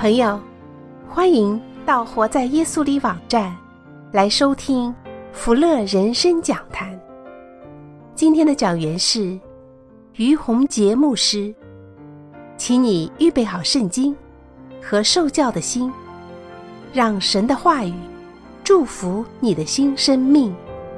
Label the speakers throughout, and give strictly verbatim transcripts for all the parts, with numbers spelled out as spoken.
Speaker 1: 朋友，欢迎到活在耶稣里网站来收听福乐人生讲坛。今天的讲员是于洪杰牧师，请你预备好圣经和受教的心，让神的话语祝福你的新生命。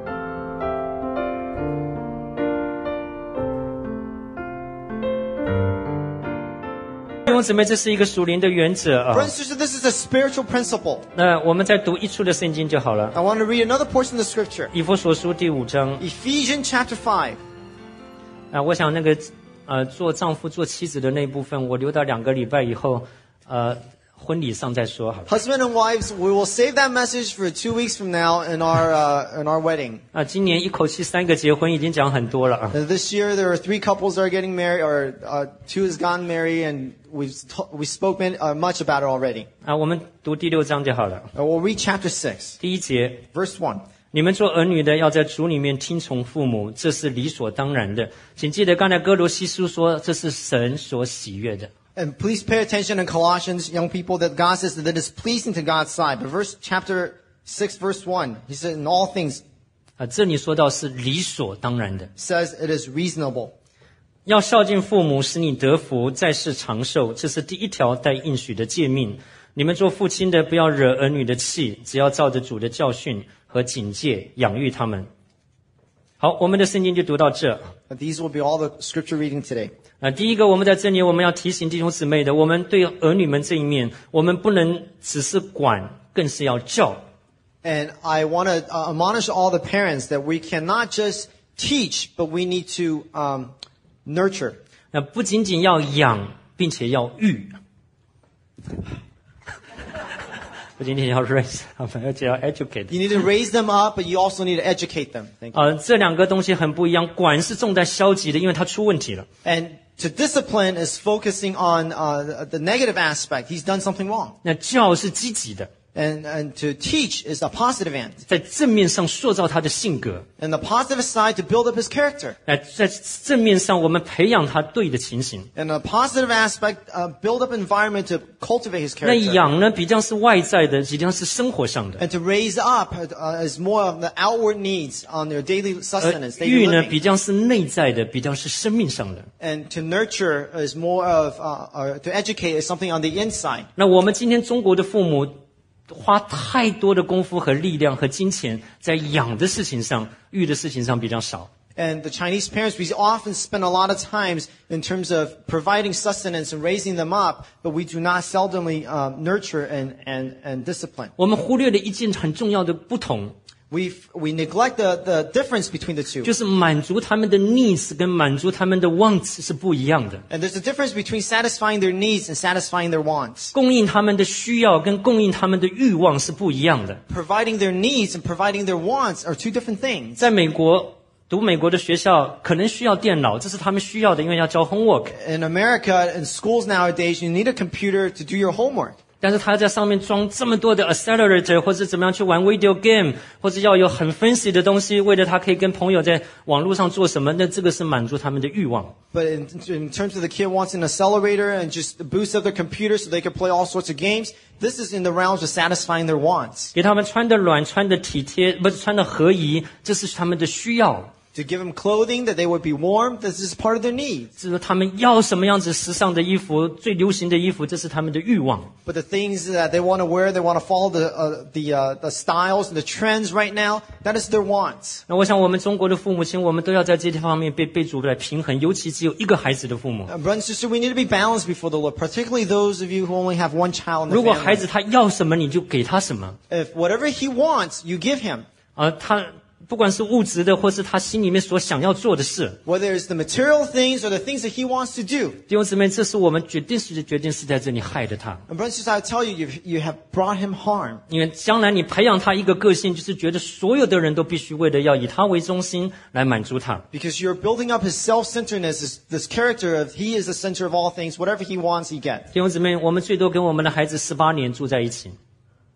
Speaker 2: 弟兄姊妹，这是一个属灵的原则啊。
Speaker 3: Brothers and sisters, this is a spiritual principle.
Speaker 2: 那我们再读一处的圣经就好了。
Speaker 3: I want to read another portion of the scripture.
Speaker 2: 以弗所书第五章
Speaker 3: Ephesians chapter five.
Speaker 2: 啊，我想那个呃，做丈夫做妻子的那一部分，我留到两个礼拜以后，呃，婚礼上再说好了。
Speaker 3: Husband and wives, we will save that message for two weeks from now in our uh, in our wedding.
Speaker 2: 啊，今年一口气三个结婚已经讲很多了啊。
Speaker 3: And this year there are three couples that are getting married, or uh, two has gotten married, and we've t- we spoke many, uh, much about it already.
Speaker 2: 啊，我们读第六章就好了。
Speaker 3: Uh, we'll read chapter six,
Speaker 2: 第一节，
Speaker 3: verse one.
Speaker 2: 你们做儿女的要在主里面听从父母，这是理所当然的。请记得刚才哥罗西书说，这是神所喜悦的。
Speaker 3: And please pay attention in Colossians, young people, that God says that it is pleasing to God's side. But verse chapter six, verse one, he said, in all things,
Speaker 2: 啊，这里说到是理所当然的。
Speaker 3: says it is reasonable.
Speaker 2: 要孝敬父母，使你得福，在世长寿，这是第一条带应许的诫命。你们做父亲的，不要惹儿女的气，只要照着主的教训和警戒养育他们。好，我们的圣经就读到这。
Speaker 3: But these will be all the scripture reading today.
Speaker 2: 啊，第一个，我们在这里我们要提醒弟兄姊妹的，我们对儿女们这一面，我们不能只是管，更是要教。
Speaker 3: And I want to uh, admonish all the parents that we cannot just teach, but we need to um, nurture.
Speaker 2: 那不仅仅要养，并且要育。不仅仅要 raise 他们，而且要 educate。
Speaker 3: You need to raise them up, but you also need to educate them. Thank you.
Speaker 2: 呃，这两个东西很不一样。管是重在消极的，因为它出问题了。
Speaker 3: And to discipline is focusing on uh, the negative aspect. He's done something wrong.
Speaker 2: 那教是积极的，
Speaker 3: And, and to teach is a positive end.
Speaker 2: 在正面上塑造他的性格。
Speaker 3: And the positive side to build up his character.
Speaker 2: 那在正面上，我们培养他对的情形。
Speaker 3: And a positive aspect, uh, build up environment to cultivate his
Speaker 2: 那
Speaker 3: character.
Speaker 2: 养呢，比较是外在的，比较是生活上的。
Speaker 3: And to raise up uh, is more of the outward needs on their daily
Speaker 2: 而
Speaker 3: sustenance, daily
Speaker 2: 育呢，
Speaker 3: living.
Speaker 2: 比较是内在的，比较是生命上的。
Speaker 3: And to nurture is more of, uh, or to educate is something on the inside.
Speaker 2: 那我们今天中国的父母花太多的功夫和力量和金钱在养的事情上，育的事情上比较少。
Speaker 3: And the Chinese parents, we often spend a lot of times in terms of providing sustenance and raising them up, but we do not seldomly um, nurture and, and, and discipline.
Speaker 2: 我们忽略了一件很重要的不同，
Speaker 3: We we neglect the, the difference between the two.
Speaker 2: 就是满足他们的 needs 跟满足他们的 wants 是不一样的。
Speaker 3: And there's a difference between satisfying their needs and satisfying their wants.
Speaker 2: 供应他们的需要跟供应他们的欲望是不一样的。
Speaker 3: Providing their needs and providing their wants are two different things.
Speaker 2: 在美国读美国的学校可能需要电脑，这是他们需要的，因为要交 homework。
Speaker 3: In America, in schools nowadays, you need a computer to do your homework.
Speaker 2: 但是他在上面装这么多的 accelerator， 或者怎么样去玩 video game， 或者要有很 fancy 的东西，为了他可以跟朋友在网络上做什么，那这个是满足他们的欲望。
Speaker 3: But in, in terms of the kid wants an accelerator and just boost up their computer so they can play all sorts of games, this is in the realms of satisfying their wants.
Speaker 2: 给他们穿得软，穿得体贴，不是穿得合宜，这是他们的需要。
Speaker 3: To give them clothing that they would be warm, this is part of their needs.
Speaker 2: 就是说他们要什么样子时尚的衣服，最流行的衣服，这是他们的欲望。
Speaker 3: But the things that they want to wear, they want to follow the uh, the uh, the styles and the trends right now. That is their wants.
Speaker 2: 那我想我们中国的父母亲，我们都要在这些方面被被主来平衡，尤其只有一个孩子的父母。
Speaker 3: Uh, brother and sister, we need to be balanced before the Lord, particularly those of you who only have one child in the
Speaker 2: 如果孩子
Speaker 3: family.
Speaker 2: 他要什么，你就给他什么。
Speaker 3: If whatever he wants, you give him.
Speaker 2: 啊，他不管是物质的，或是他心里面所想要做的事，
Speaker 3: Whether it's the material things or the things that he wants to do.
Speaker 2: 弟兄姊妹，这是我们决定是决定是在这里害的他。
Speaker 3: And brother and sister, I tell you, you you have brought him harm.
Speaker 2: 因为将来你培养他一个个性，就是觉得所有的人都必须为了要以他为中心来满足他。
Speaker 3: Because you're building up his self-centeredness, this, this character of he is the center of all things. Whatever he wants, he gets.
Speaker 2: 弟兄姊妹，我们最多跟我们的孩子十八年住在一起。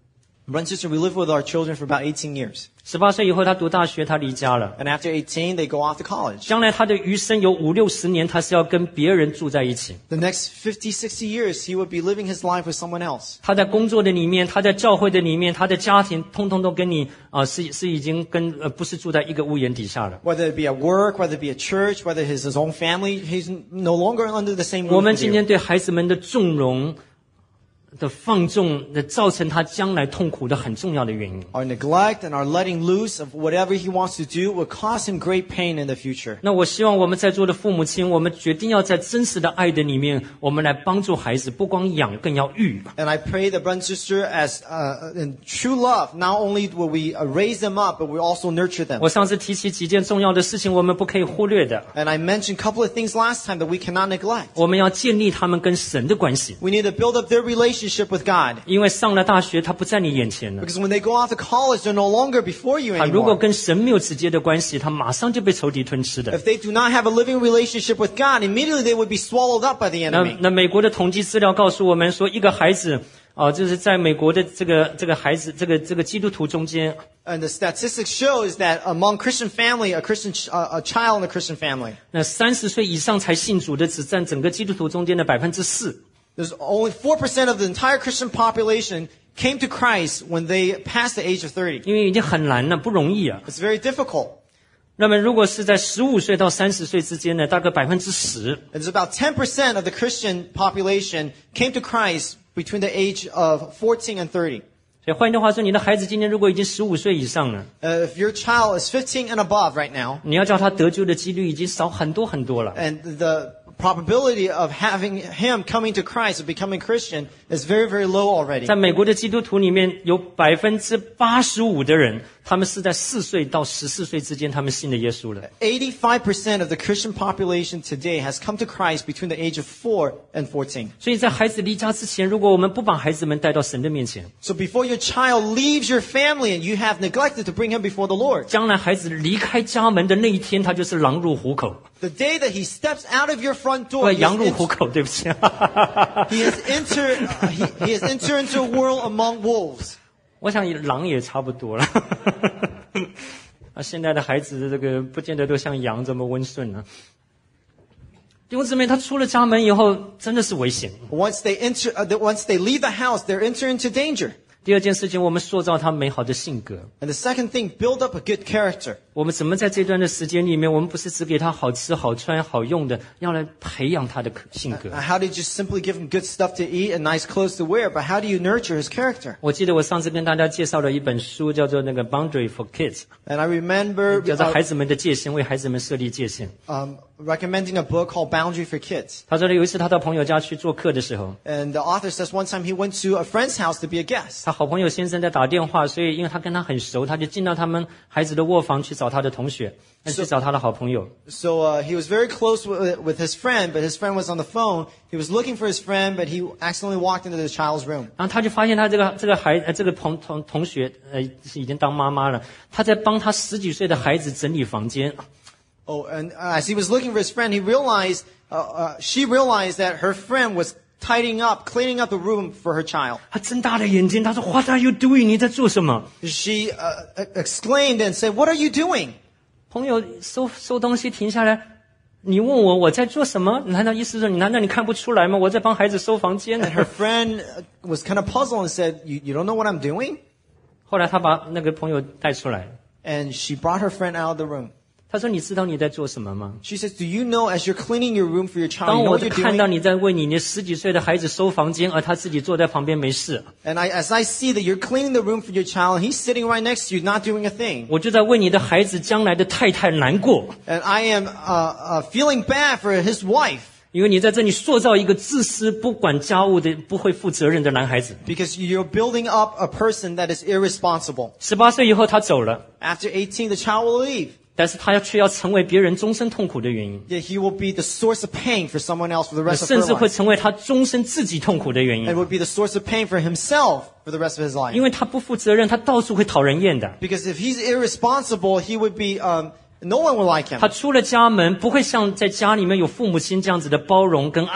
Speaker 3: Brother and sister, we live with our children for about eighteen years.
Speaker 2: 十八岁以后，他读大学，他离家了。
Speaker 3: And after eighteen, they go off to college.
Speaker 2: 将来他的余生有五六十年，他是要跟别人住在一起。
Speaker 3: The next fifty, sixty years, he would be living his life with someone else.
Speaker 2: 他在工作的里面，他在教会的里面，他的家庭，通通都跟你啊、呃、是是已经跟呃不是住在一个屋檐底下了。
Speaker 3: Whether it be at work, whether it be at church, whether his his own family, he's no longer under the same
Speaker 2: 我
Speaker 3: roof
Speaker 2: 们
Speaker 3: with
Speaker 2: 今
Speaker 3: you.
Speaker 2: 天对孩子们的纵容的放纵的造成他将来痛苦的很重要的原因。
Speaker 3: Our neglect and our letting loose of whatever he wants to do will cause him great pain in the future.
Speaker 2: 那我希望我们在座的父母亲，我们决定要在真实的爱的里面，我们来帮助孩子，不光养，更要育。
Speaker 3: And I pray that brother and sister, as uh, in true love, not only will we uh, raise them up, but we also nurture them.
Speaker 2: 我上次提起几件重要的事情，我们不可以忽略的。
Speaker 3: And I mentioned a couple of things last time that we cannot neglect.
Speaker 2: 我们要建立他们跟神的关系，
Speaker 3: We need to build up their relationship with God.
Speaker 2: 因为上了大学，他不在你眼前了。
Speaker 3: Because when they go off to college, they're no longer before you
Speaker 2: 他如果
Speaker 3: anymore.
Speaker 2: 跟神没有直接的关系，他马上就被仇敌吞吃的。
Speaker 3: If they do not have a living relationship with God, immediately they would be swallowed up by the
Speaker 2: 那
Speaker 3: enemy.
Speaker 2: 那美国的统计资料告诉我们说，一个孩子啊、呃，就是在美国的这个这个孩子，这个这个基督徒中间，
Speaker 3: And the statistics shows that among Christian family, a Christian, ch- uh, a child in a Christian family,
Speaker 2: 那三十岁以上才信主的，只占整个基督徒中间的百分之四。
Speaker 3: there's only four percent of the entire Christian population came to Christ when they passed the age of thirty.
Speaker 2: 因为已经很难了，不容易啊。
Speaker 3: It's very difficult.
Speaker 2: 那么如果是在十五岁到三十岁之间呢，大概百分之十。
Speaker 3: It's about ten percent of the Christian population came to Christ between the age of fourteen and thirty.
Speaker 2: 所以换句话说，你的孩子今天如果已经十五岁以上了，
Speaker 3: Uh, if your child is fifteen and above right now,
Speaker 2: 你要叫他得救的几率已经少很多很多了。
Speaker 3: and the probability of having him coming to Christ, of becoming Christian, is very, very low already.
Speaker 2: 在美国的基督徒里面，有百分之八十五的人，他们是在四岁到十四岁之间，他们信了耶稣了。
Speaker 3: eighty-five percent of the Christian population today has come to Christ between the age of four and fourteen.
Speaker 2: 所以在孩子离家之前，如果我们不把孩子们带到神的面前，
Speaker 3: So before your child leaves your family and you have neglected to bring him before the Lord,
Speaker 2: 将来孩子离开家门的那一天，他就是狼入虎口。
Speaker 3: the day that he steps out of your front
Speaker 2: 不，
Speaker 3: door, he
Speaker 2: 羊
Speaker 3: has,
Speaker 2: 入虎
Speaker 3: ent-
Speaker 2: 口，对不起。
Speaker 3: he has entered, uh, he, he has entered into a world among wolves.
Speaker 2: 我想狼也差不多了。啊，现在的孩子这个不见得都像羊这么温顺呢、啊。弟兄姊妹，他出了家门以后，真的是危险。
Speaker 3: Once they enter, uh, the- once they leave the house, they're entering into danger.
Speaker 2: 第二件事情，我们塑造他美好的性格。
Speaker 3: And the second thing, build up a good character.
Speaker 2: 我们怎么在这段的时间里面，我们不是只给他好吃、好穿、好用的，要来培养他的性格
Speaker 3: Uh,。How do you just simply give him good stuff to eat and nice clothes to wear? But how do you nurture his character?
Speaker 2: 我记得我上次跟大家介绍了一本书，叫做那个《Boundary for Kids》，
Speaker 3: And I remember
Speaker 2: 叫做
Speaker 3: uh,
Speaker 2: 孩子们的界限，为孩子们设立界限。
Speaker 3: um, recommending a book called Boundary for Kids.
Speaker 2: 他说有一次他到朋友家去做客的时候，
Speaker 3: And the author says one time he went to a friend's house to be a guest.
Speaker 2: 他好朋友先生在打电话，所以因为他跟他很熟，他就进到他们孩子的卧房去找他的同学，去找他的好朋友。
Speaker 3: So uh, he was very close with, with his friend, but his friend was on the phone. He was looking for his friend, but he accidentally walked into the child's room.
Speaker 2: 然后他就发现他这个这个孩呃这个同同同学呃是已经当妈妈了，他在帮他十几岁的孩子整理房间。
Speaker 3: Oh, and uh, as he was looking for his friend, he realized, uh, uh, she realized that her friend was tidying up, cleaning up the room for her child.
Speaker 2: 他睁大了眼睛，他说 ：“What are you doing？ 你在做什么
Speaker 3: She uh, exclaimed and said, "What are you doing?"
Speaker 2: 朋友收收东西停下来，你问我我在做什么？难道意思说你难道你看不出来吗？我在帮孩子收房间
Speaker 3: And her friend uh, was kind of puzzled and said, you, you don't know what I'm doing?
Speaker 2: 后来他把那个朋友带出来，
Speaker 3: And she brought her friend out of the room.
Speaker 2: 他说：“你知道你在做什么吗？
Speaker 3: She says, do you know as you're cleaning your room for your child,
Speaker 2: 当
Speaker 3: you know
Speaker 2: 我
Speaker 3: what you're
Speaker 2: 看到
Speaker 3: doing?
Speaker 2: 你在为你那十几岁的孩子收房间，而他自己坐在旁边没事，
Speaker 3: And I, as I see that you're cleaning the room for your child, and he's sitting right next to you, not doing a thing.
Speaker 2: 我就在为你的孩子将来的太太难过。”
Speaker 3: And I am uh, uh, feeling bad for his wife
Speaker 2: 因为你在这里塑造一个自私、不管家务的、不会负责任的男孩子。
Speaker 3: because you're building up a person that is irresponsible.
Speaker 2: 十八岁以后他走了，
Speaker 3: After eighteen, the child will leave.
Speaker 2: 但是他要却要成为别人终身痛苦的原因，
Speaker 3: Yet he will be the source of pain for someone else for the rest of
Speaker 2: 甚
Speaker 3: her
Speaker 2: 至会
Speaker 3: life.
Speaker 2: 成为他终身自己痛苦的原
Speaker 3: And
Speaker 2: 因。
Speaker 3: would be the source of pain for himself for the rest of his life.
Speaker 2: 因为他不负责任，他到处会讨人厌的。
Speaker 3: Because if he's irresponsible, he would be, um, no one will like him.
Speaker 2: 他出了家门，不会像在家里面有父母亲这样子的包容跟爱。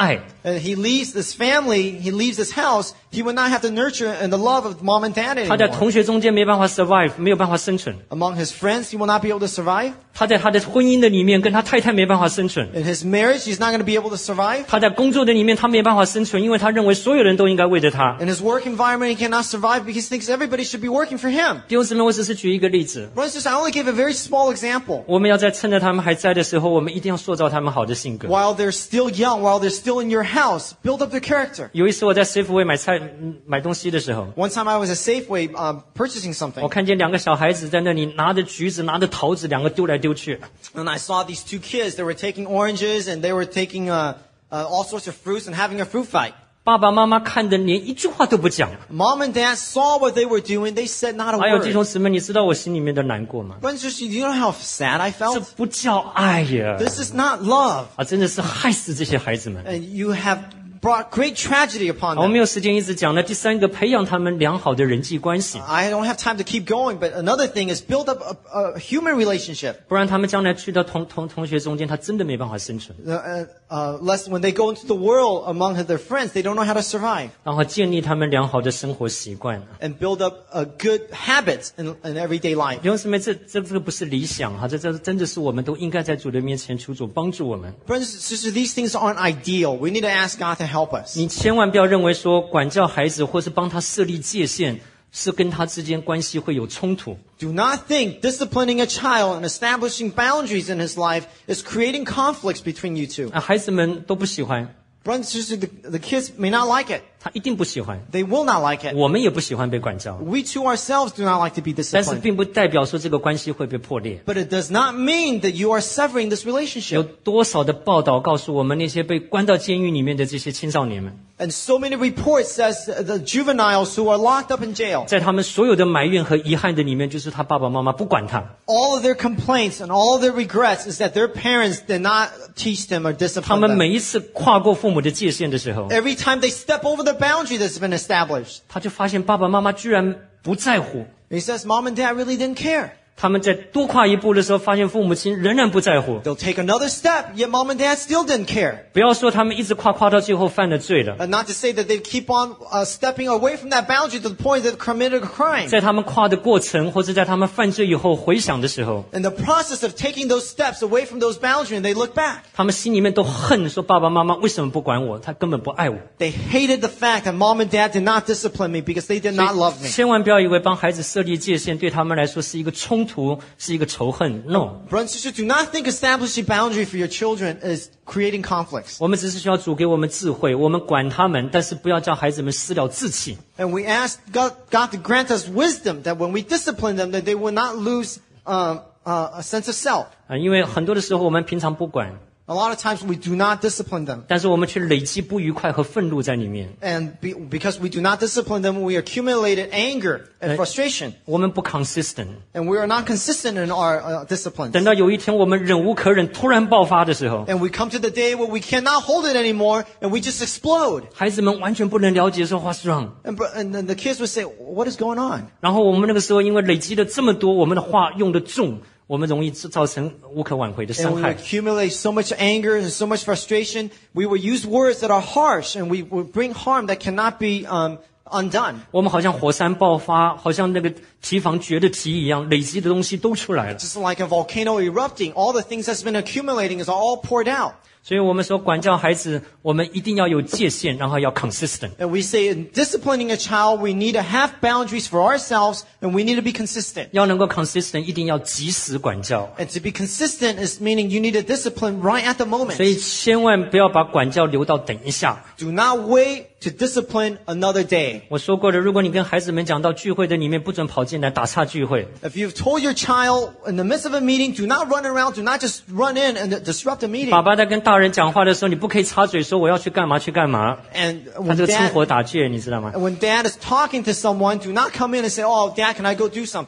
Speaker 3: And he leaves this family, he leaves this house, he would not have the nurture and the love of mom and dad
Speaker 2: 他在
Speaker 3: anymore.
Speaker 2: 同学中间没办法 survive， 没有办法生存。
Speaker 3: Among his friends, he will not be able to survive.
Speaker 2: 他在他的婚姻的里面跟他太太没办法生存。
Speaker 3: In his marriage, he's not going to be able to survive.
Speaker 2: 他在工作的里面他没办法生存，因为他认为所有人都应该为着他。
Speaker 3: In his work environment, he cannot survive because he thinks everybody should be working for him.
Speaker 2: 弟兄姊妹，我只是举一个例子。
Speaker 3: Brothers and sisters, I only gave a very small example.
Speaker 2: 我们要在趁着他们还在的时候，我们一定要塑造他们好的性格。
Speaker 3: While they're still young, while they're still in your house, build up their character.
Speaker 2: 有一次我在 Safeway 买菜、嗯买东西的时候，
Speaker 3: One time I was at Safeway um, purchasing
Speaker 2: 我
Speaker 3: something,
Speaker 2: 看见两个小孩子在那里拿着橘子、拿着桃子，两个丢来丢去。
Speaker 3: and I saw these two kids. They were taking oranges and they were taking uh, uh, all sorts of fruits and having a fruit fight.
Speaker 2: 爸爸妈妈看的连一句话都不讲。
Speaker 3: Mom and Dad saw what they were doing. They said not a
Speaker 2: 哎呦，弟
Speaker 3: word.
Speaker 2: 兄姊妹，你知道我心里面的难过吗？
Speaker 3: Brothers and sisters, do you know how sad I
Speaker 2: 这
Speaker 3: felt?
Speaker 2: 不叫爱呀！
Speaker 3: This is not love.
Speaker 2: 啊，真的是害死这些孩子们。
Speaker 3: And you have brought great tragedy upon
Speaker 2: 好，我
Speaker 3: them.
Speaker 2: 没有时间一直讲了。第三个，培养他们良好的人际关系，
Speaker 3: I don't have time to keep going, but another thing is build up a, a human relationship.
Speaker 2: 不然他们将来去到同同同学中间，他真的没办法生存。
Speaker 3: Uh, uh, uh, lest when they go into the world among their friends, they don't know how to survive.
Speaker 2: 然后建立他们良好的生活习惯。
Speaker 3: And build up a good habits in, in everyday life.
Speaker 2: 弟兄姊妹，这这这个不是理想哈，这这真的是我们都应该在主的面前求主帮助我们。
Speaker 3: Brothers and sisters, these things aren't ideal. We need to ask God to help us.
Speaker 2: 你千万不要认为说管教孩子或是帮他设立界限，是跟他之间关系会有冲突。
Speaker 3: Do not think disciplining a child and establishing boundaries in his life is creating conflicts between you two.
Speaker 2: 啊，孩子们都不喜欢，
Speaker 3: Brothers and sisters, the, the kids may not like it.
Speaker 2: 他一定不喜欢，
Speaker 3: They will not like it.
Speaker 2: 我们也不喜欢被管教。
Speaker 3: We too ourselves do not like to be
Speaker 2: 但是
Speaker 3: disciplined.
Speaker 2: 并不代表说这个关系会被破裂。
Speaker 3: But it does not mean that you are severing this
Speaker 2: 有
Speaker 3: relationship.
Speaker 2: 多少的报道告诉我们，那些被关到监狱里面的这些青少年们，
Speaker 3: And so many reports says the juveniles who are locked up in jail,
Speaker 2: 在他们所有的埋怨和遗憾的里面，就是他爸爸妈妈不管他，
Speaker 3: all of their complaints and all of their regrets is that their parents did not teach them or
Speaker 2: 他
Speaker 3: discipline
Speaker 2: 们
Speaker 3: them.
Speaker 2: 每一次跨过父母的界限的时候，
Speaker 3: Every time they step over the boundary that's been established,
Speaker 2: 他就发现爸爸妈妈居然不在乎。
Speaker 3: he says mom and dad really didn't care.
Speaker 2: 他们在多跨一步的时候，发现父母亲仍然不在乎。
Speaker 3: They'll take another step, yet mom and dad still didn't care.
Speaker 2: 不要说他们一直跨跨到最后犯了罪了，
Speaker 3: And not to say that they keep on uh, stepping away from that boundary to the point that they committed a crime.
Speaker 2: 在他们跨的过程，或者在他们犯罪以后回想的时候，
Speaker 3: In the process of taking those steps away from those boundaries, and they look back.
Speaker 2: 他们心里面都恨，说爸爸妈妈为什么不管我？他根本不爱我。
Speaker 3: They hated the fact that mom and dad did not discipline me because they did not love me.
Speaker 2: 千万不要以为帮孩子设立界限对他们来说是一个冲突，是一个仇恨。No，
Speaker 3: Brothers and sisters, do not think establishing boundary for your children is creating conflicts.
Speaker 2: 我们只是需要主给我们智慧，我们管他们，但是不要叫孩子们失了志气。
Speaker 3: And we ask God, God to grant us wisdom that when we discipline them, that they will not lose um, uh, a sense of self.
Speaker 2: 啊，因为很多的时候我们平常不管，
Speaker 3: A lot of times we do not discipline them.
Speaker 2: 但是我们却累积不愉快和愤怒在里面。
Speaker 3: And be, because we do not discipline them, we accumulated anger and frustration.
Speaker 2: 我们不 consistent。
Speaker 3: And we are not consistent in our uh, disciplines.
Speaker 2: 等到有一天我们忍无可忍，突然爆发的时候，
Speaker 3: And we come to the day where we cannot hold it anymore, and we just explode.
Speaker 2: 孩子们完全不能了解说 What's wrong。
Speaker 3: And, bro- and then the kids would say, what is going on?
Speaker 2: 然后我们那个时候因为累积了这么多，我们的话用得重，我们容易造成无可挽回的
Speaker 3: And
Speaker 2: 伤
Speaker 3: we
Speaker 2: 害。
Speaker 3: accumulate so much anger and so much frustration. We will use words that are harsh, and we will bring harm that cannot be um, undone.
Speaker 2: 我们好像火山爆发，好像那个堤防决的堤一样，累积的东西都出来了。
Speaker 3: Just like a volcano erupting, all the things that's been accumulating is all poured out.
Speaker 2: 所以我们说管教孩子，我们一定要有界限，然后要 consistent。
Speaker 3: And we say in disciplining a child, we need to have boundaries for ourselves, and we need to be consistent.
Speaker 2: 要能够 consistent，一定要及时管教。
Speaker 3: And to be consistent is meaning you need to discipline right at the moment.
Speaker 2: 所以千万不要把管教留到等一下。
Speaker 3: Do not wait to discipline another day.
Speaker 2: 我说过的，如果你跟孩子们讲到聚会的里面不准跑进来打岔聚会，
Speaker 3: If you've told your child in the midst of a meeting, do not run around, do not just run in and disrupt the meeting.
Speaker 2: 爸爸在跟大人讲话的时候，你不可以插嘴说我要去干嘛去干嘛，
Speaker 3: And
Speaker 2: 他
Speaker 3: when
Speaker 2: 这个趁
Speaker 3: dad,
Speaker 2: 火打劫，你知道吗？
Speaker 3: when dad is talking to someone, do not come in and say, oh, dad, can I go do something?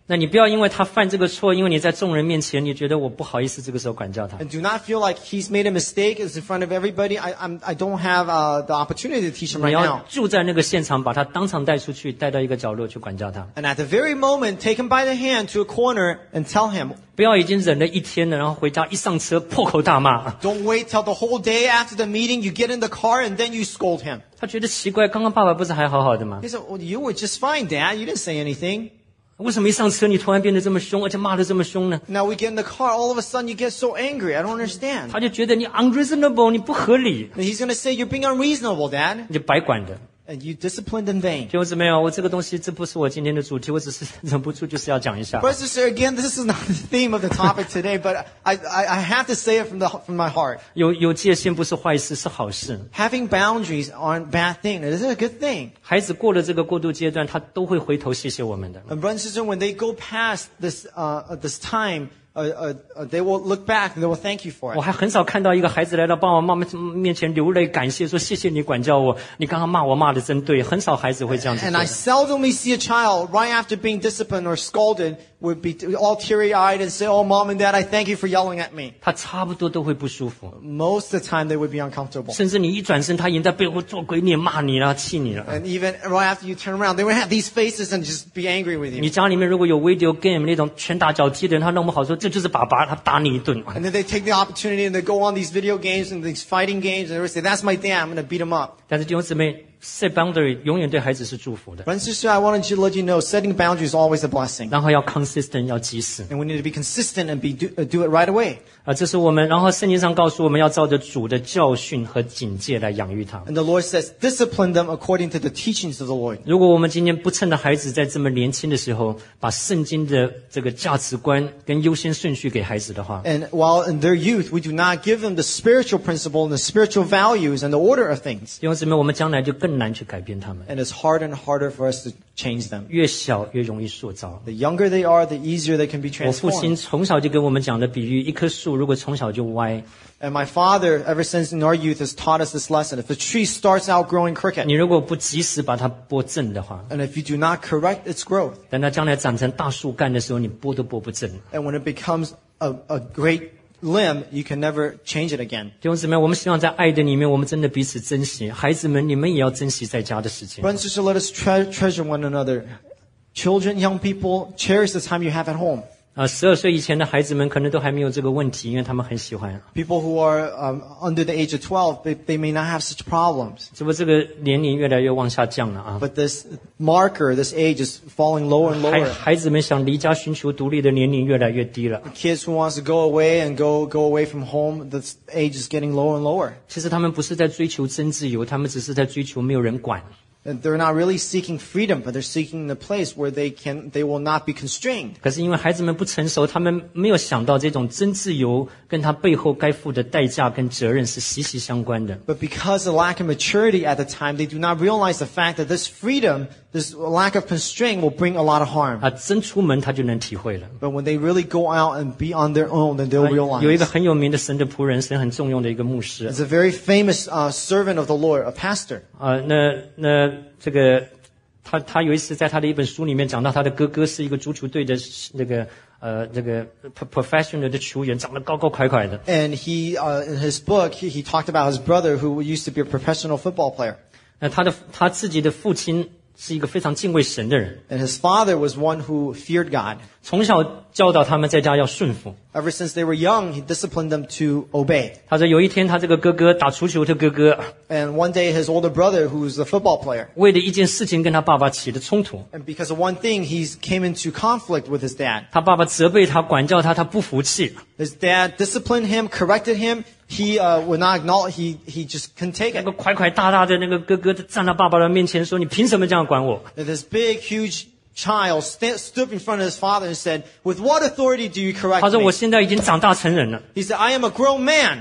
Speaker 2: 那你不要因为他犯这个错，因为你在众人面前，你觉得我不好意思这个时候管教他。
Speaker 3: And do not feel like he's made a mistake, is in front of everybody. I, I'm, I don't have uh, the opportunity to teach him
Speaker 2: 你
Speaker 3: right
Speaker 2: 要
Speaker 3: now.
Speaker 2: 住在那个现场，把他当场带出去，带到一个角落去管教他。
Speaker 3: And at the very moment, take him by the hand to a corner and tell him,
Speaker 2: 不要已经忍了一天了，然后回家一上车破口大骂。
Speaker 3: don't wait till the whole day after the meeting, you get in the car and then you scold him.
Speaker 2: 他觉得奇怪，刚刚爸爸不是还好好的吗？
Speaker 3: He said, well, you were just fine, Dad. You didn't say anything.
Speaker 2: 为什么一上车你突然变得这么凶，而且骂得这么凶呢？
Speaker 3: Now we get in the car, all of a sudden you get so angry. I don't understand.
Speaker 2: 他就觉得你 unreasonable， 你不合理，
Speaker 3: And he's going to say, you're being unreasonable, Dad.
Speaker 2: 你就白管的。
Speaker 3: And you disciplined in vain.
Speaker 2: 弟兄姊妹哦，我这个东西这不是我今天的主题，我只是忍不住就是要讲一下。
Speaker 3: Brothers and sisters, again, this is not the theme of the topic today, but I, I, I have to say it from, the, from my heart.
Speaker 2: 有有界限不是坏事，是好事。
Speaker 3: Having boundaries aren't bad thing. It is a good thing.
Speaker 2: 孩子过了这个过渡阶段，他都会回头谢谢我们的。
Speaker 3: And brothers and sisters, when they go past this, uh, this time, uh, uh, uh, they will look back and they will thank you for
Speaker 2: 我
Speaker 3: it.
Speaker 2: 还很少看到一个孩子来到爸爸妈妈面前流泪感谢，说谢谢你管教我，你刚刚骂我骂得真对。很少孩子会这样子
Speaker 3: And
Speaker 2: 做
Speaker 3: I
Speaker 2: 的。
Speaker 3: seldomly see a child right after being disciplined or scolded would be all teary-eyed and say, oh, Mom and Dad, I thank you for yelling at me.
Speaker 2: 他差不多都会不舒服，
Speaker 3: Most of the time they would be uncomfortable.
Speaker 2: 甚至你一转身，他已经在背后做鬼脸骂你了，气你了。
Speaker 3: And even right after you turn around, they would have these faces and just be angry with you.
Speaker 2: 你家里面如果有 video game 那种拳打脚踢的人，他弄不好说这就是爸爸，他打你一顿。
Speaker 3: And then they take the opportunity and they go on these video games and these fighting games and they would say, that's my dad, I'm going to beat him up.
Speaker 2: 但是弟兄姊妹 ，set boundary 永远对孩子是祝福的，
Speaker 3: Brothers and sisters, I wanted to let you know, setting boundaries is always a blessing.
Speaker 2: 然后要 consistent 要及时
Speaker 3: And we need to be consistent and be, do, uh, do it right away.
Speaker 2: 啊，这是我们。然后圣经上告诉我们要照着主的教训和警戒来养育他。
Speaker 3: And the Lord says, discipline them according to the teachings of the Lord.
Speaker 2: 如果我们今天不趁着孩子在这么年轻的时候，把圣经的这个价值观跟优先顺序给孩子的话，
Speaker 3: And while in their youth, we do not give them the spiritual principle and the spiritual values and the order of things.
Speaker 2: 弟兄姊妹，我们将来就更难去改变他们。
Speaker 3: And it's harder and harder for us to change them.
Speaker 2: 越小越容易塑造。
Speaker 3: The younger they are, the easier they can be
Speaker 2: 我父亲
Speaker 3: transformed.
Speaker 2: 从小就跟我们讲的比喻，一棵树如果从小就歪，
Speaker 3: And my father, ever since in our youth, has taught us this lesson. If a tree starts out growing crooked,
Speaker 2: 你如果不及时把它拨正的话，
Speaker 3: and if you do not correct its growth,
Speaker 2: 等它将来长成大树干的时候，你拨都拨不正。
Speaker 3: and when it becomes a, a great limb, you can never change it again.
Speaker 2: 弟兄姊妹，我们希望在爱的里面，我们真的彼此珍惜。孩子们，你们也要珍惜在家的时间。
Speaker 3: Brothers and sisters, let us tre- treasure one another. Children, young people, cherish the time you have at home.
Speaker 2: 啊，十二岁以前的孩子们可能都还没有这个问题，因为他们很喜欢。
Speaker 3: People who are um, under the age of twelve, they, they may not have such problems.
Speaker 2: 只不过这个年龄越来越往下降了啊。
Speaker 3: But this marker, this age is falling lower and
Speaker 2: 孩
Speaker 3: lower.
Speaker 2: 孩子们想离家寻求独立的年龄越来越低了。
Speaker 3: Kids who wants to go away and go, go away from home, this age is getting lower and lower.
Speaker 2: 其实他们不是在追求真自由，他们只是在追求没有人管。
Speaker 3: And they're not really seeking freedom, but they're seeking the place where they can, they will not be constrained.
Speaker 2: 可是因为孩子们不成熟，他们没有想到这种真自由跟他背后该付的代价跟责任是息息相关的。
Speaker 3: But because of lack of maturity at the time, they do not realize the fact that this freedom, this lack of constraint will bring a lot of harm.
Speaker 2: 啊，真出门他就能体会了。
Speaker 3: But when they really go out and be on their own, then they'll
Speaker 2: 啊有一个
Speaker 3: realize.
Speaker 2: 很有名的神的仆人，神很重用的一个牧师
Speaker 3: It's a very famous uh, servant of the Lord, a pastor.
Speaker 2: 啊，那那这个他他有一次在他的一本书里面讲到，他的哥哥是一个足球队的那个呃这个 professional 的球员，长得高高快快的。
Speaker 3: And he, uh, in his book, he, he talked about his brother who used to be a professional football player.
Speaker 2: 那他的他自己的父亲是一个非常敬畏神的人，
Speaker 3: And his father was one who feared God.
Speaker 2: 从小教导他们在家要顺服。
Speaker 3: Ever since they were young, he disciplined them to obey.
Speaker 2: 他说有一天他这个哥哥打足球的哥哥，
Speaker 3: And one day his older brother, who was a football player,
Speaker 2: 为了一件事情跟他爸爸起了冲突，
Speaker 3: and because of one thing, he came into conflict with his dad.
Speaker 2: 他爸爸责备他管教他，他不服气，
Speaker 3: His dad disciplined him, corrected him. He uh, would not acknowledge, he, he just couldn't take
Speaker 2: 那
Speaker 3: it.
Speaker 2: 个快快大大的那个哥哥站到爸爸的面前说：“你凭什么这样管我
Speaker 3: And this big, huge child st- stood in front of his father and said, with what authority do you？” correct
Speaker 2: 他说：“
Speaker 3: me?
Speaker 2: 我现在已经长大成人了
Speaker 3: He said, I am a grown man.
Speaker 2: 啊。”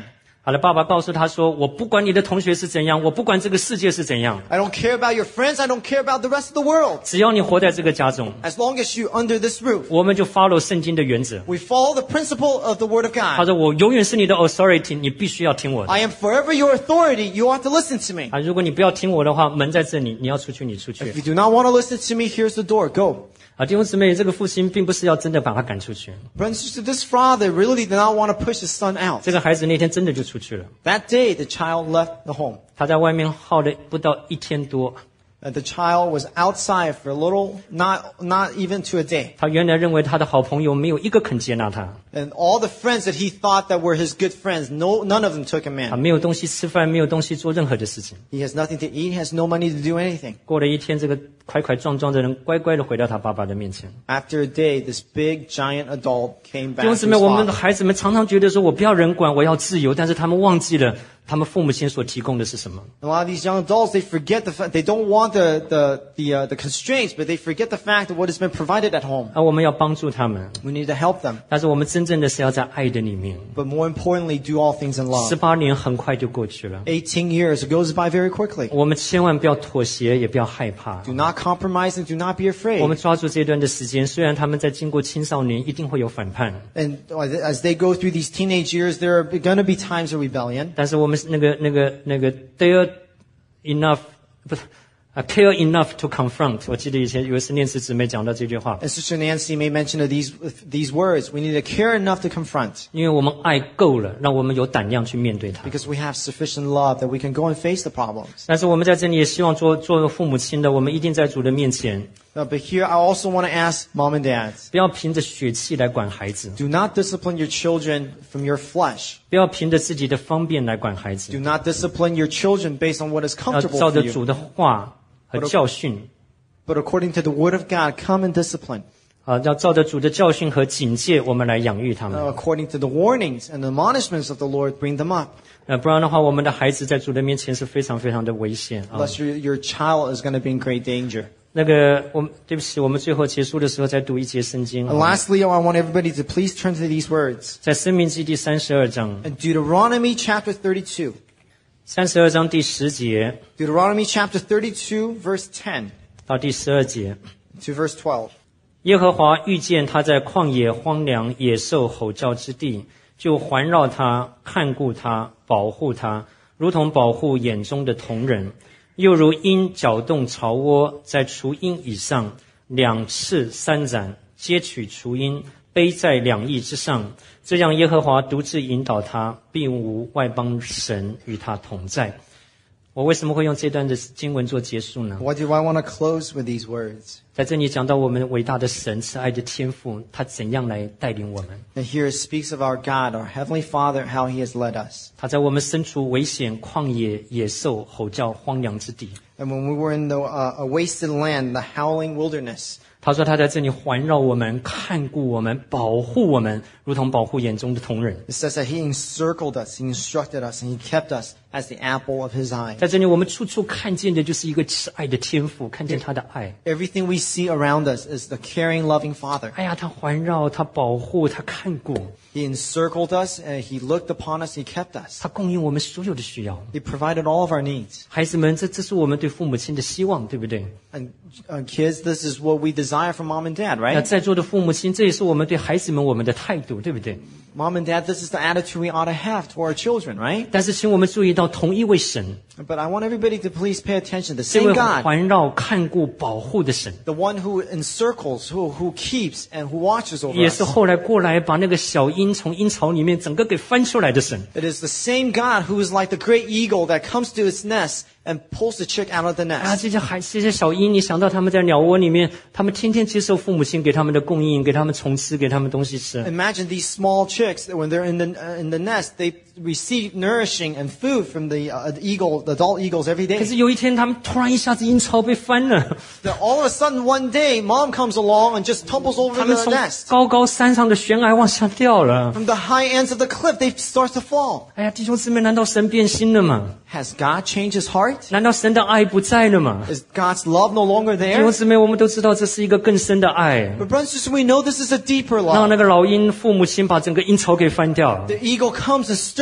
Speaker 2: 他的爸爸告诉他说，我不管你的同学是怎样，我不管这个世界是怎样，
Speaker 3: I don't care about your friends. I don't care about the rest of the world.
Speaker 2: 只要你活在这个家中，
Speaker 3: As long as you're under this roof,
Speaker 2: 我们就 follow 圣经的原则。
Speaker 3: we follow the principle of the Word of
Speaker 2: 他
Speaker 3: God.
Speaker 2: 说我永远是你的 authority， 你必须要听我的。
Speaker 3: I am forever your authority. You ought to listen to me.
Speaker 2: 啊，如果你不要听我的话，门在这里，你要出去你出去
Speaker 3: If you do not want to listen to me, here's the door. Go.
Speaker 2: 啊，弟兄姊妹，这个父亲并不是要真的把他赶出去，
Speaker 3: Brothers and sisters, this father really did not want to push his son out.
Speaker 2: 这个孩子那天真的就出去了。
Speaker 3: That day, the child left the home.
Speaker 2: 他在外面耗了不到一天多，
Speaker 3: Uh, the child was outside for a little, not not even to a day.
Speaker 2: 他原来认为他的好朋友没有一个肯接纳他，
Speaker 3: And all the friends that he thought that were his good friends, no, none of them took him
Speaker 2: 他
Speaker 3: in.
Speaker 2: 没有东西吃饭，没有东西做任何的事情。
Speaker 3: He has nothing to eat, has no money to do anything.
Speaker 2: 过了一天，这个快快壮壮的人乖乖的回到他爸爸的面前。
Speaker 3: After a day, this big, giant adult came
Speaker 2: 弟
Speaker 3: back
Speaker 2: 兄
Speaker 3: to
Speaker 2: 姊
Speaker 3: his
Speaker 2: 妹，我们的
Speaker 3: father.
Speaker 2: 孩子们常常觉得说，我不要人管，我要自由，但是他们忘记了他们父母亲所提供的是什么。
Speaker 3: A lot of these young adults, they forget the fact, they don't want the, the, the, uh, the constraints, but they forget the fact of what has been provided at home.
Speaker 2: 而我们要帮助他们，
Speaker 3: We need to help them.
Speaker 2: 但是我们真正的是要在爱的里面。
Speaker 3: But more importantly, do all things in
Speaker 2: 十
Speaker 3: love.
Speaker 2: 八年很快就过去了，
Speaker 3: eighteen years, it goes by very quickly.
Speaker 2: 我们千万不要妥协，也不要害怕。
Speaker 3: Do not compromise and do not be
Speaker 2: 我
Speaker 3: afraid.
Speaker 2: 们抓住这段的时间，虽然他们在经过青少年，一定会有反叛，
Speaker 3: And as they go through these teenage years, there are going to be times of rebellion.
Speaker 2: 但是我们那个那个那个 dare enough 不是啊 care enough to confront。我记得以前有一次念慈姊妹讲到这句话，
Speaker 3: And Sister Nancy made mention of these, these words. We need to care enough to confront
Speaker 2: 因为我们爱够了，让我们有胆量去面对它。
Speaker 3: because we have sufficient love that we can go and face the problems.
Speaker 2: 但是我们在这里也希望做做父母亲的，我们一定在主的面前，
Speaker 3: Uh, but here I also want to ask mom and dads,
Speaker 2: 不要凭着血气来管孩子，
Speaker 3: do not discipline your children from your flesh.
Speaker 2: 不要凭着自己的方便来管孩
Speaker 3: Do
Speaker 2: 子，
Speaker 3: not discipline your children based on what is
Speaker 2: 要
Speaker 3: comfortable
Speaker 2: 照
Speaker 3: for
Speaker 2: 着
Speaker 3: you.
Speaker 2: 主的话和教训
Speaker 3: But according to the word of God, come and discipline.
Speaker 2: 啊，要照着主的教训和警戒，我们来养育他
Speaker 3: Uh,
Speaker 2: 们。
Speaker 3: according to the warnings and admonishments of the Lord, bring them up.
Speaker 2: 呃，不然的话，我们的孩子在主的面前是非常非常的危险啊。
Speaker 3: Lest your, your child is going to be in great danger.
Speaker 2: 那个，我们对不起，我们最后结束的时候再读一节圣经
Speaker 3: And
Speaker 2: 啊，
Speaker 3: lastly, I want everybody to please turn to these words.
Speaker 2: 在申命记第三十二章，
Speaker 3: In Deuteronomy chapter thirty-two.
Speaker 2: 三十二章第十节
Speaker 3: Deuteronomy chapter thirty-two, verse ten
Speaker 2: 到第十二节，
Speaker 3: to verse twelve.
Speaker 2: 耶和华遇见他在旷野荒凉野兽吼叫之地，就环绕他，看顾他，保护他，如同保护眼中的瞳人。又如鹰搅动巢窝，在雏鹰以上，两翅三展，接取雏鹰，背在两翼之上。这样耶和华独自引导他，并无外邦神与他同在。我为什么会用这段的经文做结束呢？
Speaker 3: Why do I want to close with these words?
Speaker 2: 在这里讲到我们伟大的神，慈爱的天父，他怎样来带领我们。
Speaker 3: And here it speaks of our God, our Heavenly Father, how He has led us.
Speaker 2: 他在我们身处危险、旷野、野兽、吼叫、荒凉之地。
Speaker 3: And when we were in the uh, a wasted land, the howling wilderness,
Speaker 2: 他说他在这里环绕我们、看顾我们、保护我们，如同保护眼中的瞳人。
Speaker 3: it says that He encircled us, He instructed us, and He kept us as the apple of His eye.
Speaker 2: 在这里，我们处处看见的就是一个慈爱的天父，看见他的爱。
Speaker 3: Everything we see around us is the caring, loving Father.
Speaker 2: 哎呀，他环绕、他保护、他看顾，
Speaker 3: He encircled us, and He looked upon us, He kept us.
Speaker 2: 他供应我们所有的需要。
Speaker 3: He provided all of our needs.
Speaker 2: 孩子们，这这是我们对父母亲的希望，对不对？
Speaker 3: And uh, kids, this is what we desire from mom and dad,
Speaker 2: 那
Speaker 3: right?
Speaker 2: 在座的父母亲，这也是我们对孩子们我们的态度，对不对？
Speaker 3: Mom and dad, this is the attitude we ought to have toward our children, right?
Speaker 2: 但是，请我们注意到，同一位神，
Speaker 3: But I want everybody to please pay attention. The
Speaker 2: 这
Speaker 3: same
Speaker 2: 位
Speaker 3: God,
Speaker 2: 环绕、看顾、保护的神，
Speaker 3: the one who encircles, who, who keeps, and who watches over
Speaker 2: 也
Speaker 3: us.
Speaker 2: 是后来过来把那个小鹰从鹰巢里面整个给翻出来的神。
Speaker 3: It is the same God who is like the great eagle that comes to its nest and pulls the chick out of the
Speaker 2: 啊，
Speaker 3: nest.
Speaker 2: 这些孩这些小鹰，你想到他们在鸟窝里面，他们天天接受父母亲给他们的供应，给他们虫吃，给他们东西吃。
Speaker 3: Imagine these small chicks that when they're in the uh, in the nest, they receive nourishing and food from the, uh, the eagle, the adult eagles every
Speaker 2: 可
Speaker 3: day.
Speaker 2: 是有一天，他们突然一下子鹰巢被翻了，
Speaker 3: Then all of a sudden, one day, mom comes along and just tumbles over
Speaker 2: 他们
Speaker 3: the
Speaker 2: 从
Speaker 3: nest.
Speaker 2: 高高山上的悬崖往下掉了。
Speaker 3: From the high ends of the cliff, they start to fall.
Speaker 2: 哎呀，弟兄姊妹，难道神变心了吗？
Speaker 3: Has God changed His heart?
Speaker 2: 难道神的爱不在了吗？
Speaker 3: Is God's love no longer
Speaker 2: 弟兄
Speaker 3: there?
Speaker 2: 姊妹，我们都知道这是一个更深的爱，
Speaker 3: But brothers and sisters, we know this is a deeper
Speaker 2: 让
Speaker 3: love.
Speaker 2: 那个老鹰父母亲把整个鹰巢给翻掉。
Speaker 3: The eagle comes and stirs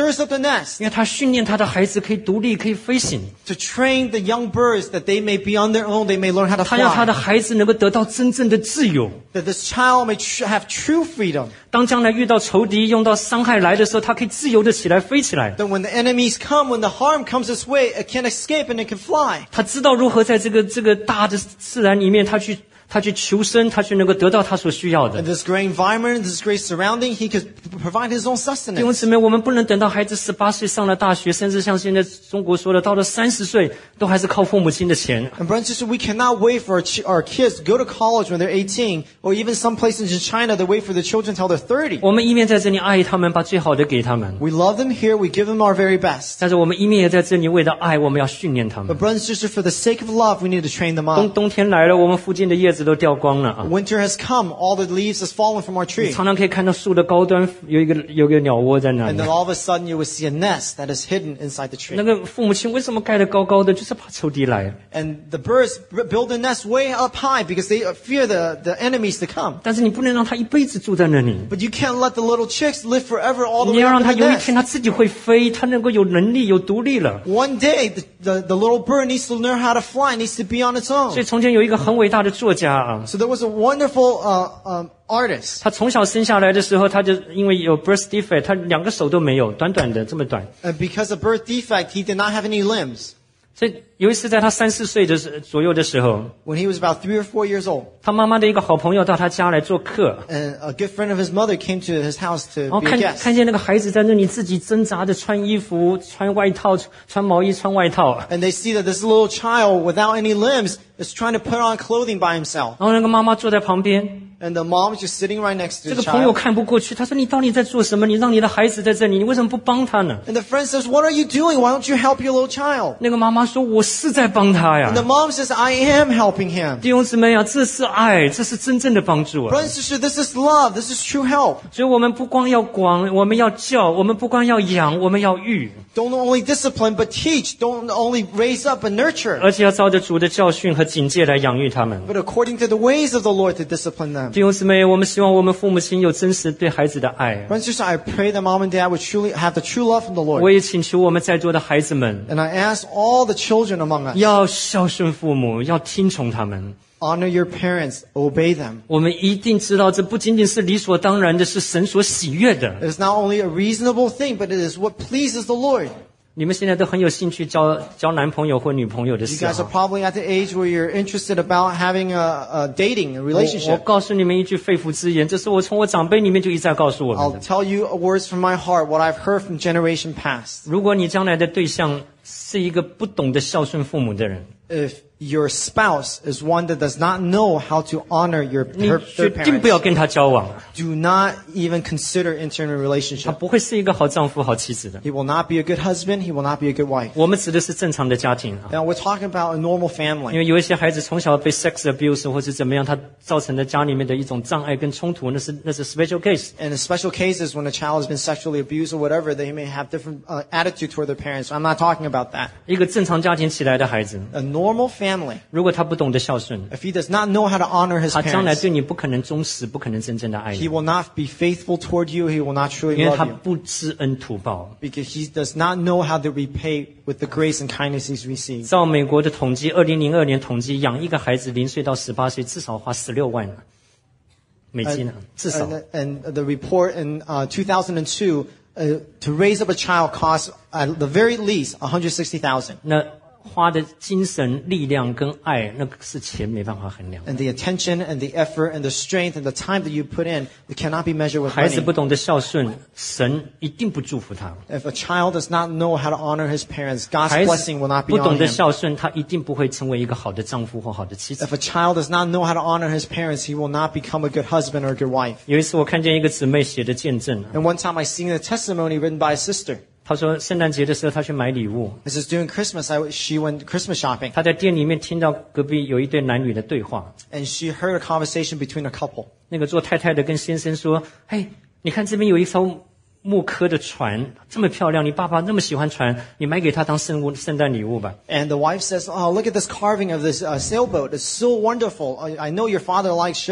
Speaker 3: stirs up the nest
Speaker 2: 因为他训练他的孩子可以独立，可以飞行。
Speaker 3: to train the young birds that they may be on their own, they may learn how to
Speaker 2: 他要他的
Speaker 3: fly,
Speaker 2: 孩子能够得到真正的自由。
Speaker 3: that this child may tr- have true freedom,
Speaker 2: 当将来遇到仇敌、用到伤害来的时候，他可以自由的起来飞起来。
Speaker 3: that when the enemies come, when the harm comes its way, it can escape and it can fly.
Speaker 2: 他知道如何在这个这个大的自然里面，他去他去求生，他去能够得到他所需要的
Speaker 3: In。this great environment, this great surrounding, he could p- provide his own
Speaker 2: 弟兄
Speaker 3: sustenance.
Speaker 2: 姊妹，我们不能等到孩子十八岁上了大学，甚至像现在中国说的，到了三十岁都还是靠父母亲的钱。
Speaker 3: And brothers and sisters, we cannot wait for our, ch- our kids to go to college when they're eighteen, or even some places in China, they wait for the children until they're thirty.
Speaker 2: 我们一面在这里爱他们，把最好的给他们，
Speaker 3: We love them here, we give them our very best.
Speaker 2: 但是我们一面也在这里为了爱，我们要训练他们
Speaker 3: But。brothers and sisters, for the sake of love, we need to train them
Speaker 2: 冬
Speaker 3: up.
Speaker 2: 冬天来了，我们附近的叶子都掉光了啊！
Speaker 3: Winter has come, all the leaves has fallen from our
Speaker 2: 你
Speaker 3: tree.
Speaker 2: 常常可以看到树的高端有一个有个鸟窝在那
Speaker 3: And
Speaker 2: 里
Speaker 3: then。all of a sudden you will see a nest that is hidden inside the
Speaker 2: 那
Speaker 3: tree.
Speaker 2: 个父母亲为什么盖得高高的？就是怕仇敌来。
Speaker 3: And the birds b- build a nest way up high because they uh, fear the, the enemies to come.
Speaker 2: 但是你不能让他一辈子住在那里，
Speaker 3: But you can't let the little chicks live forever all the
Speaker 2: 你
Speaker 3: way
Speaker 2: 要
Speaker 3: up
Speaker 2: 让
Speaker 3: in
Speaker 2: 他
Speaker 3: the
Speaker 2: 有一
Speaker 3: nest.
Speaker 2: 天他自己会飞，他能够有能力、有独立了。
Speaker 3: One day, the, the, the little bird needs to learn how to fly, needs to be on its
Speaker 2: 所以
Speaker 3: own.
Speaker 2: 从前有一个很伟大的作家啊，
Speaker 3: So there was a wonderful uh, um, artist.
Speaker 2: 他从小生下来的时候，他就因为有 birth defect，他两个手都没有，短短的这么短。
Speaker 3: And because of birth defect, he did not have any limbs.
Speaker 2: 所以有一次在他三四岁的时左右的时候，
Speaker 3: When he was about three or four years old,
Speaker 2: 他妈妈的一个好朋友到他家来做客，
Speaker 3: and a good friend of his mother came to his house
Speaker 2: 然
Speaker 3: to
Speaker 2: 后
Speaker 3: be a
Speaker 2: 看
Speaker 3: guest.
Speaker 2: 看见那个孩子在那里自己挣扎着穿衣服、穿外套、穿毛衣、穿外套。
Speaker 3: And they see that this little child without any limbs is trying to put on clothing by himself.
Speaker 2: 然后那个妈妈坐在旁边，
Speaker 3: And the mom is just sitting right next to
Speaker 2: 这
Speaker 3: the
Speaker 2: 个朋友
Speaker 3: child.
Speaker 2: 看不过去，他说：“你到底在做什么？你让你的孩子在这里，你为什么不帮他呢
Speaker 3: And the friend says, what are you doing? Why don't you help your little child?？”
Speaker 2: 那个妈妈说：“我是在帮他呀
Speaker 3: And the。mom says, I am helping him.
Speaker 2: 弟兄姊妹啊，这是爱，这是真正的帮助啊！
Speaker 3: Brother and sister, this is love. This is true help.
Speaker 2: 所以我们不光要广，我们要教；我们不光要养，我们要育，
Speaker 3: Don't only discipline, but teach. Don't only raise up, but nurture.
Speaker 2: 而且要照着主的教训和警戒来养育他们。
Speaker 3: But according to the ways of the Lord to discipline them.
Speaker 2: 弟兄姊妹，我们希望我们父母亲有真实对孩子的爱。
Speaker 3: Brother and sister, I pray that mom and dad would truly have the true love from the
Speaker 2: 我
Speaker 3: Lord.
Speaker 2: 也请求我们在座的孩子们
Speaker 3: And I ask all the children among us,
Speaker 2: 要孝顺父母，要听从他们。
Speaker 3: honor your parents, obey them.
Speaker 2: 我们一定知道，这不仅仅是理所当然的，是神所喜悦的。
Speaker 3: It is not only a reasonable thing, but it is what pleases the Lord.
Speaker 2: 你们现在都很有兴趣交交男朋友或女朋友的
Speaker 3: You
Speaker 2: 事
Speaker 3: guys are
Speaker 2: 啊。
Speaker 3: probably at the age where you're interested about having a, a dating, a
Speaker 2: 我我
Speaker 3: relationship.
Speaker 2: 告诉你们一句肺腑之言，这是我从我长辈里面就一再告诉我们
Speaker 3: I'll
Speaker 2: 的。
Speaker 3: tell you words from my heart, what I've heard from generation past.
Speaker 2: 如果你将来的对象是一个不懂得孝顺父母的人，
Speaker 3: If your spouse is one that does not know how to honor your
Speaker 2: 你
Speaker 3: her,
Speaker 2: 决
Speaker 3: their
Speaker 2: 定不要
Speaker 3: parents,
Speaker 2: 跟他交往，
Speaker 3: do not even consider entering a
Speaker 2: 他
Speaker 3: relationship.
Speaker 2: 不会是一个好丈夫、好妻子的。
Speaker 3: He will not be a good husband. He will not be a good wife.
Speaker 2: 我们指的是正常的家庭啊，
Speaker 3: Now we're talking about a normal
Speaker 2: 因
Speaker 3: family.
Speaker 2: 为有一些孩子从小被 sex abuse 或是怎么样，他造成的家里面的一种障碍跟冲突，那是那是 special case。
Speaker 3: And in special cases, when a child has been sexually abused or whatever, they may have different uh, attitude toward their parents. I'm not talking about that.
Speaker 2: 一个正常家庭起来的孩子，
Speaker 3: A normal family,
Speaker 2: 如果他不懂得孝顺，
Speaker 3: if he does not know how to honor his
Speaker 2: 他将来
Speaker 3: parents,
Speaker 2: 对你不可能忠实，不可能真正的爱
Speaker 3: he
Speaker 2: 你，
Speaker 3: will not be faithful toward you. He will not truly
Speaker 2: 因为他
Speaker 3: love you
Speaker 2: 不知恩图报。
Speaker 3: because he does not know how to repay with the grace and kindness he's received.
Speaker 2: 照美国的统计，二零零二年统计，养一个孩子零岁到十八岁，至少花十六万美金啊，至少。
Speaker 3: And, and the report in uh, two thousand two, uh, to raise up a child costs at the very least one hundred sixty thousand.
Speaker 2: 那花的精神力量跟爱，那个是钱没办法衡量。
Speaker 3: And the attention and the effort and the strength and the time that you put in, it cannot be measured with
Speaker 2: 孩子
Speaker 3: money.
Speaker 2: 不懂得孝顺，神一定不祝福他。
Speaker 3: If a child does not know how to honor his parents, God's
Speaker 2: 孩子
Speaker 3: blessing will not be
Speaker 2: 不懂
Speaker 3: on
Speaker 2: 得
Speaker 3: him.
Speaker 2: 孝顺，他一定不会成为一个好的丈夫或好的妻子。
Speaker 3: If a child does not know how to honor his parents, he will not become a good husband or a good wife.
Speaker 2: 有一次我看见一个姊妹写的见证，
Speaker 3: And one time I seen a testimony written by a sister.
Speaker 2: 她说圣诞节的时候她去买礼物，
Speaker 3: This is during Christmas. I, she went Christmas shopping
Speaker 2: 她在店里面听到隔壁有一对男女的对话。
Speaker 3: and she heard a conversation between a couple.
Speaker 2: 那个做太太的跟先生说：“嘿，你看这边有一艘木刻的船，这么漂亮，你爸爸那么喜欢船，你买给他当圣物圣诞礼物吧。”
Speaker 3: And the wife says, oh, look at this carving of this uh, sailboat. It's so wonderful. I, I know your father likes ships. Why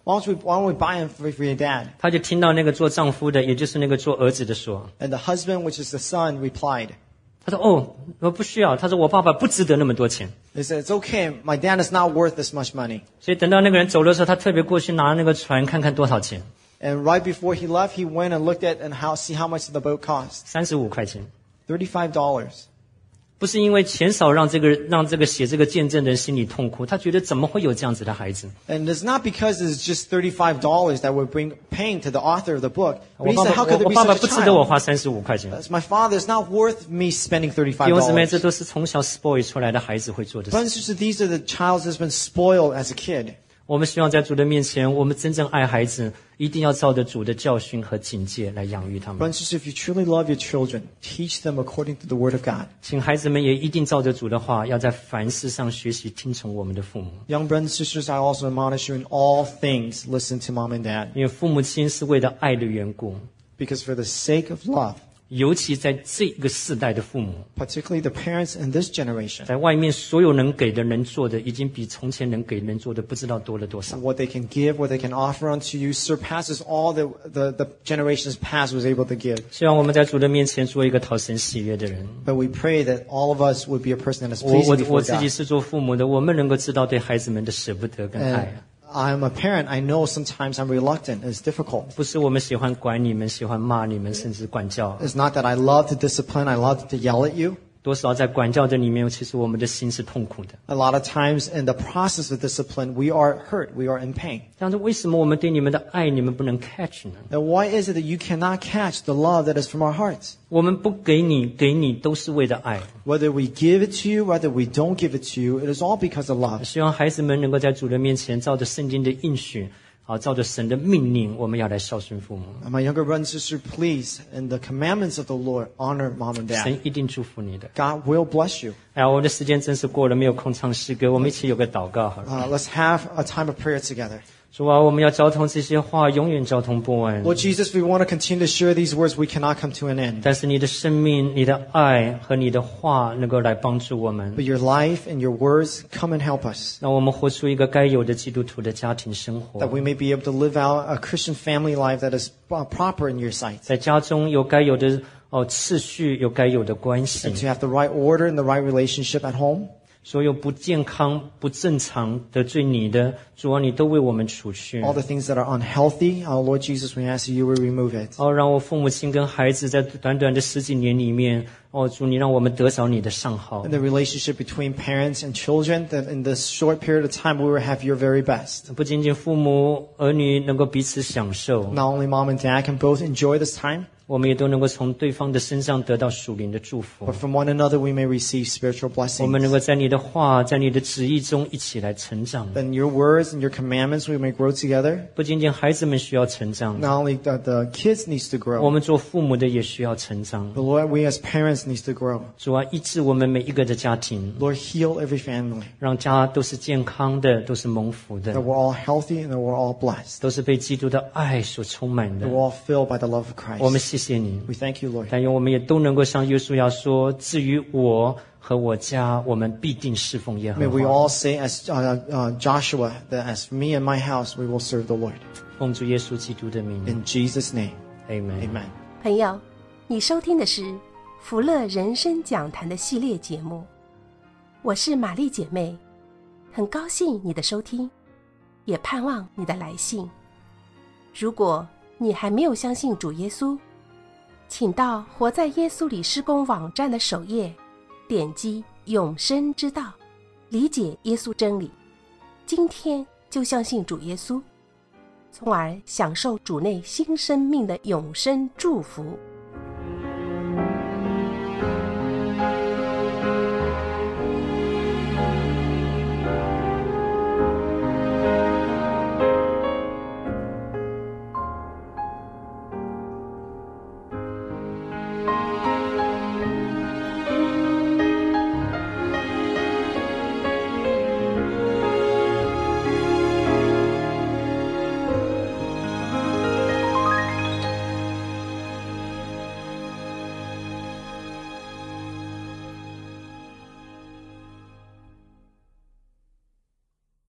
Speaker 3: Why don't we, why don't we buy him for, for your dad?
Speaker 2: 她就听到那个做丈夫的，也就是那个做儿子的说，
Speaker 3: And the husband, which is the son, replied,
Speaker 2: 他说哦，我不需要，他说我爸爸不值得那么多钱。
Speaker 3: They said, it's okay, my dad is not worth this much money.
Speaker 2: 所以等到那个人走的时候，他特别过去拿那个船看看多少钱，
Speaker 3: And right before he left, he went and looked at and how, see how much the boat cost.
Speaker 2: 三十五块钱。
Speaker 3: thirty-five dollars.
Speaker 2: 不是因为钱少让这个让这个写这个见证的人心里痛苦，他觉得怎么会有这样子的孩子？
Speaker 3: And it's not because it's just thirty-five dollars that would bring pain to the author of the book. But
Speaker 2: 我
Speaker 3: he
Speaker 2: 爸
Speaker 3: said,
Speaker 2: 爸
Speaker 3: how could
Speaker 2: 我
Speaker 3: there
Speaker 2: 我
Speaker 3: be
Speaker 2: 爸爸
Speaker 3: such
Speaker 2: 不
Speaker 3: a
Speaker 2: 值得我
Speaker 3: child?
Speaker 2: 花三十五块钱。
Speaker 3: That's my father. It's not worth me spending
Speaker 2: 弟
Speaker 3: thirty-five
Speaker 2: 兄姊妹，
Speaker 3: dollars.
Speaker 2: 这都是从小 spoil 出来的孩子会做的
Speaker 3: Brothers
Speaker 2: 事。
Speaker 3: and sisters, these are the child that's been spoiled as a kid.
Speaker 2: 我们希望在主的面前，我们真正爱孩子，一定要照着主的教训和警戒来养育他们。
Speaker 3: Brothers and sisters, if you truly love your children, teach them according to the word of God.
Speaker 2: 请孩子们也一定照着主的话，要在凡事上学习听从我们的父母，
Speaker 3: Young brothers and sisters, I also admonish you in all things, listen to mom and dad.
Speaker 2: 因为父母亲是为了爱的缘故，
Speaker 3: Because for the sake of love,
Speaker 2: 尤其在这个世代的父母，
Speaker 3: particularly the parents in this generation,
Speaker 2: 在外面所有能给的、能做的，已经比从前能给、能做的不知道多了多少。
Speaker 3: what they can give, what they can offer unto you surpasses all that the, the generations past was able to give.
Speaker 2: 希望我们在主的面前做一个讨神喜悦的人。
Speaker 3: But we pray that all of us would be a person that is
Speaker 2: 我
Speaker 3: pleasing
Speaker 2: 我
Speaker 3: before
Speaker 2: 我自己
Speaker 3: God.
Speaker 2: 是做父母的，我们能够知道对孩子们的舍不得跟爱
Speaker 3: And
Speaker 2: 啊，
Speaker 3: I'm a parent. I know sometimes I'm reluctant. It's difficult.
Speaker 2: 不是我们喜欢管你们、喜欢骂你们，甚至管教。
Speaker 3: It's not that I love to discipline. I love to yell at you.
Speaker 2: 多少在管教的里面，其实我们的心是痛苦的。
Speaker 3: A lot of times in the process of discipline, we are hurt. We are in pain.
Speaker 2: 但是为什么我们对你们的爱，你们不能 catch 呢？
Speaker 3: Now, why is it that you cannot catch the love that is from our hearts?
Speaker 2: 我们不给你，给你都是为了爱。
Speaker 3: Whether we give it to you, whether we don't give it to you, it is all because of love.
Speaker 2: 希望孩子们能够在主的面前，照着圣经的应许，啊，照着神的命令，我们要来孝顺父母。
Speaker 3: And my younger brother and sister, please, in the commandments of the Lord, honor mom and
Speaker 2: 神
Speaker 3: dad.
Speaker 2: 一定祝福你的。
Speaker 3: God will bless you.
Speaker 2: 哎呀，我们的时间真是过了，没有空唱诗歌，我们一起有个祷告好了。
Speaker 3: Uh, let's have a time of prayer together.
Speaker 2: 主啊，我们要交通这些话，永远交通不完。
Speaker 3: Lord Jesus, we want to continue to share these words. We cannot come to an end.
Speaker 2: 但是你的生命、你的爱和你的话，能够来帮助我们，
Speaker 3: But your life and your words come and help us,
Speaker 2: 让我们活出一个该有的基督徒的家庭生活
Speaker 3: that。we may be able to live out a Christian family life that is uh, proper in your sight,
Speaker 2: 在家中有该有的哦次序，有该有的关系
Speaker 3: and。to have the right order and the right relationship at home.
Speaker 2: 所有不健康、不正常得罪你的，主啊，你都为我们除去。
Speaker 3: All the things that are unhealthy, oh Lord Jesus, we ask you will remove it.
Speaker 2: 哦，让我父母亲跟孩子在短短的十几年里面，哦，主你让我们得着你的上好
Speaker 3: And。the relationship between parents and children, that in this short period of time we will have your very best.
Speaker 2: 不仅仅父母儿女能够彼此享受，
Speaker 3: Not only mom and dad can both enjoy this time,
Speaker 2: 我们也都能够从对方的身上得到属灵的祝福
Speaker 3: but。from one another we may receive spiritual
Speaker 2: 我们能
Speaker 3: blessings.
Speaker 2: 够在你的话，在你的旨意中一起来成长。
Speaker 3: Then your words and your commandments we may grow together.
Speaker 2: 不仅仅孩子们需要成长，
Speaker 3: Not only the, the kids needs to
Speaker 2: 我
Speaker 3: grow,
Speaker 2: 们做父母的也需要成长。
Speaker 3: but Lord, we as parents needs to grow.
Speaker 2: 主啊，医治我们每一个的家庭，
Speaker 3: Lord, heal every family.
Speaker 2: 让家都是健康的，都是蒙福的
Speaker 3: That，we're all healthy and that we're all blessed.
Speaker 2: 都是被基督的爱所充满
Speaker 3: That
Speaker 2: 的。
Speaker 3: we're all filled by the love of
Speaker 2: 我们
Speaker 3: Christ.
Speaker 2: 谢谢你，
Speaker 3: We thank you, Lord.
Speaker 2: 但愿我们也都能够像约书亚说：“至于我和我家，我们必定侍奉耶
Speaker 3: May
Speaker 2: 和
Speaker 3: we
Speaker 2: 华。
Speaker 3: all say as uh, uh, Joshua, that as for me and my house, we will serve the Lord. ”
Speaker 2: 奉主耶稣基督的名
Speaker 3: In Jesus' name,
Speaker 2: ，Amen。
Speaker 3: amen.
Speaker 1: 朋友，你收听的是福乐人生讲坛的系列节目，我是玛丽姐妹，很高兴你的收听，也盼望你的来信。如果你还没有相信主耶稣，请到活在耶稣里施工网站的首页，点击永生之道，理解耶稣真理，今天就相信主耶稣，从而享受主内新生命的永生祝福。